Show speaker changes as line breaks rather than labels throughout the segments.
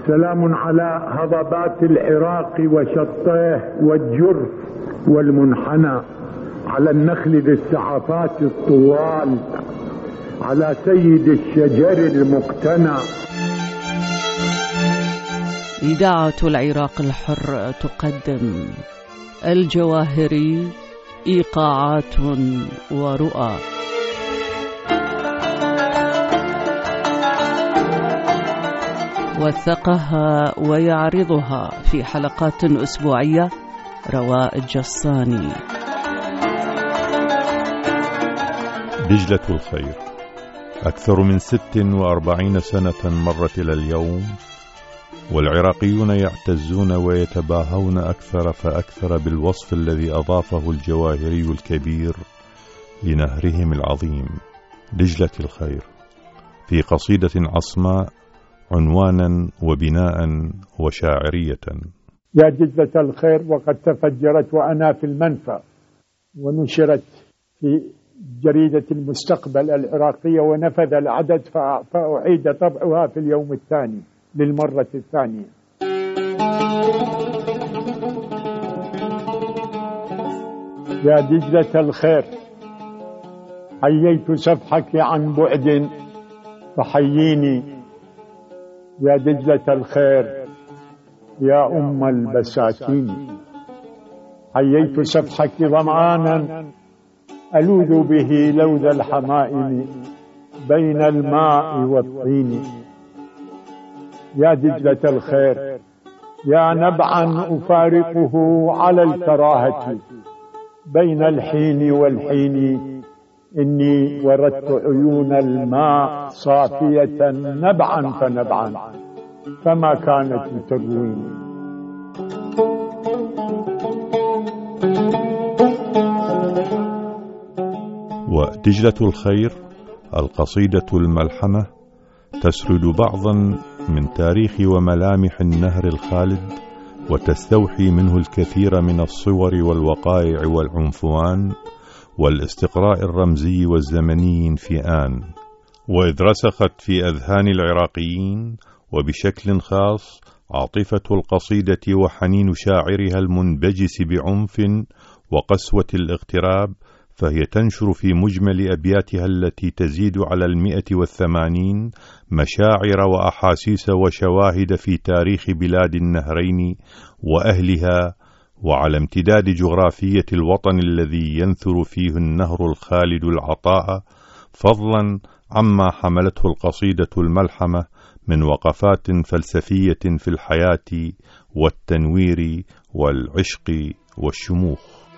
سلام على هضبات العراق وشطيه والجرف والمنحنى، على النخل ذي السعفات الطوال، على سيد الشجر المقتنى.
إذاعة العراق الحر تقدم الجواهري، إيقاعات ورؤى. وثقها ويعرضها في حلقات أسبوعية رواء الجصاني.
دجلة الخير. أكثر من 46 سنة مرت إلى اليوم، والعراقيون يعتزون ويتباهون أكثر فأكثر بالوصف الذي أضافه الجواهري الكبير لنهرهم العظيم دجلة الخير في قصيدة عصماء عنوانا وبناء وشاعرية.
يا دجلة الخير، وقد تفجرت وأنا في المنفى، ونشرت في جريدة المستقبل العراقية، ونفذ العدد فأعيد طبعها في اليوم الثاني للمرة الثانية. يا دجلة الخير، حييت سفحك عن بعد فحييني. يا دجلة الخير يا أم البساتين، حييت سفحك ظمآنا ألوذ به لوذ الحمائم بين الماء والطين. يا دجلة الخير يا نبعا أفارقه على الكراهة بين الحين والحين، إني وردت عيون الماء صافية نبعا فنبعا فما كانت ترويني.
ودجلة الخير القصيدة الملحمة تسرد بعضا من تاريخ وملامح النهر الخالد، وتستوحي منه الكثير من الصور والوقائع والعنفوان والاستقراء الرمزي والزمني في آن، وإذ رسخت في أذهان العراقيين وبشكل خاص عاطفة القصيدة وحنين شاعرها المنبجس بعنف وقسوة الاغتراب، فهي تنشر في مجمل أبياتها التي تزيد على 180 مشاعر وأحاسيس وشواهد في تاريخ بلاد النهرين وأهلها، وعلى امتداد جغرافية الوطن الذي ينثر فيه النهر الخالد العطاء، فضلا عما حملته القصيدة الملحمة من وقفات فلسفية في الحياة والتنوير والعشق والشموخ.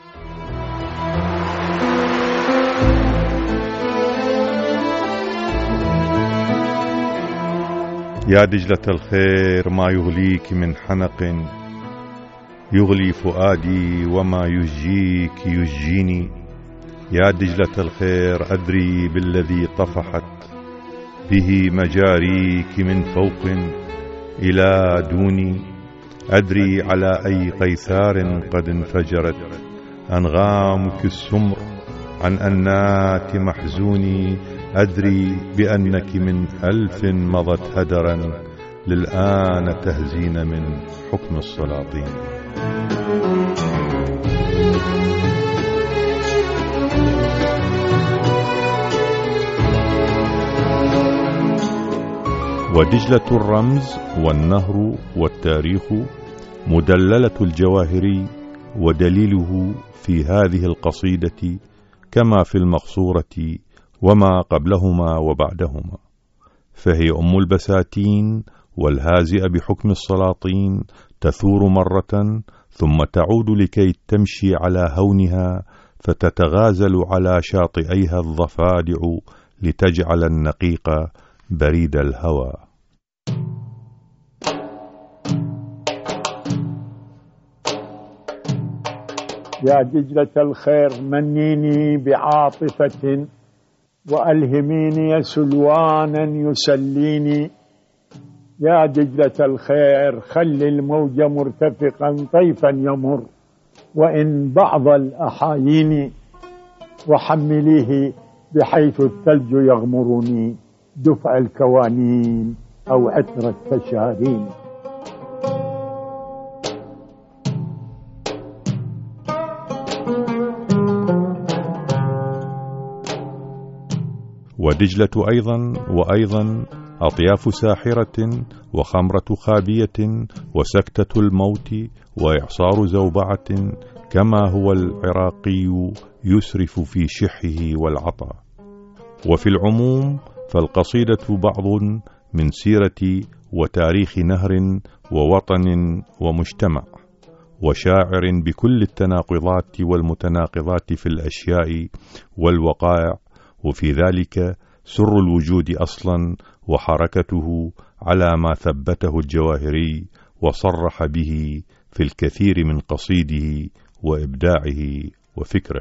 يا دجلة الخير، ما يغليك من حنق يغلي فؤادي، وما يجيك يجيني. يا دجلة الخير، أدري بالذي طفحت به مجاريك من فوق إلى دوني، أدري على أي قيثار قد انفجرت أنغامك السمر عن أنات محزوني، أدري بأنك من 1000 مضت هدرا للآن تهزين من حكم السلاطين. ودجلة الرمز والنهر والتاريخ مدللة الجواهري، ودليله في هذه القصيدة كما في المقصورة وما قبلهما وبعدهما، فهي أم البساتين والهازئة بحكم السلاطين، تثور مرة ثم تعود لكي تمشي على هونها، فتتغازل على شاطئيها الضفادع لتجعل النقيق بريد الهوى.
يا دجلة الخير، منيني بعاطفة وألهميني سلوانا يسليني. يا دجلة الخير، خل الموج مرتفقا طيفا يمر وإن بعض الأحايين، وحمليه بحيث الثلج يغمرني دفع الكوانين أو عطر التشارين.
ودجلة أيضا أطياف ساحرة، وخمرة خابية، وسكتة الموت، وإعصار زوبعة، كما هو العراقي يسرف في شحه والعطاء. وفي العموم فالقصيدة بعض من سيرة وتاريخ نهر ووطن ومجتمع، وشاعر بكل التناقضات والمتناقضات في الأشياء والوقائع، وفي ذلك سر الوجود أصلا وحركته على ما ثبته الجواهري وصرح به في الكثير من قصيده وإبداعه وفكره.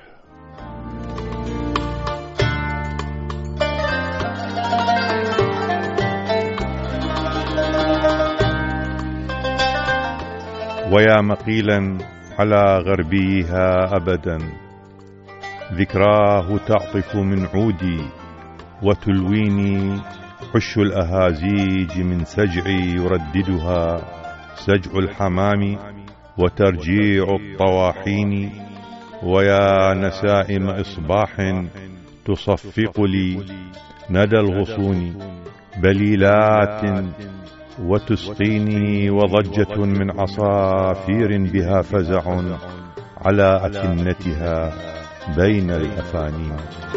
ويا مقيلا على غربيها أبدا، ذكراه تعطف من عودي وتلويني، حش الأهازيج من سجعي يرددها سجع الحمام وترجيع الطواحين. ويا نسائم إصباح تصفق لي ندى الغصون بليلات وتسقيني، وضجة من عصافير بها فزع على أكنتها بين الأفانين.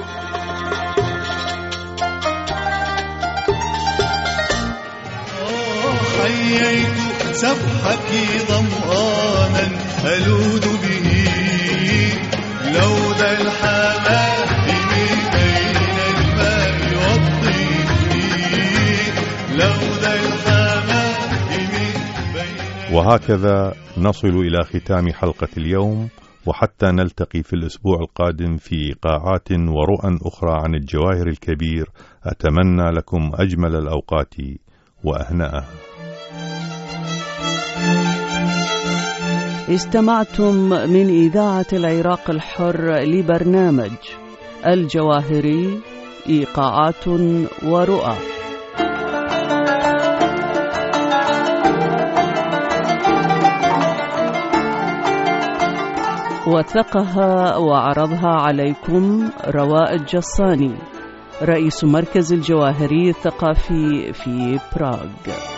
حييت سبحك ضمآنا ألوذ به لوذ الحمام بين الماء والطين، لوذ الحمام بين.
وهكذا نصل إلى ختام حلقة اليوم، وحتى نلتقي في الأسبوع القادم في إيقاعات ورؤى أخرى عن الجواهر الكبير، أتمنى لكم أجمل الأوقات وأهنأها.
استمعتم من إذاعة العراق الحر لبرنامج الجواهري، إيقاعات ورؤى. وثقها وعرضها عليكم رواء الجصاني، رئيس مركز الجواهري الثقافي في براغ.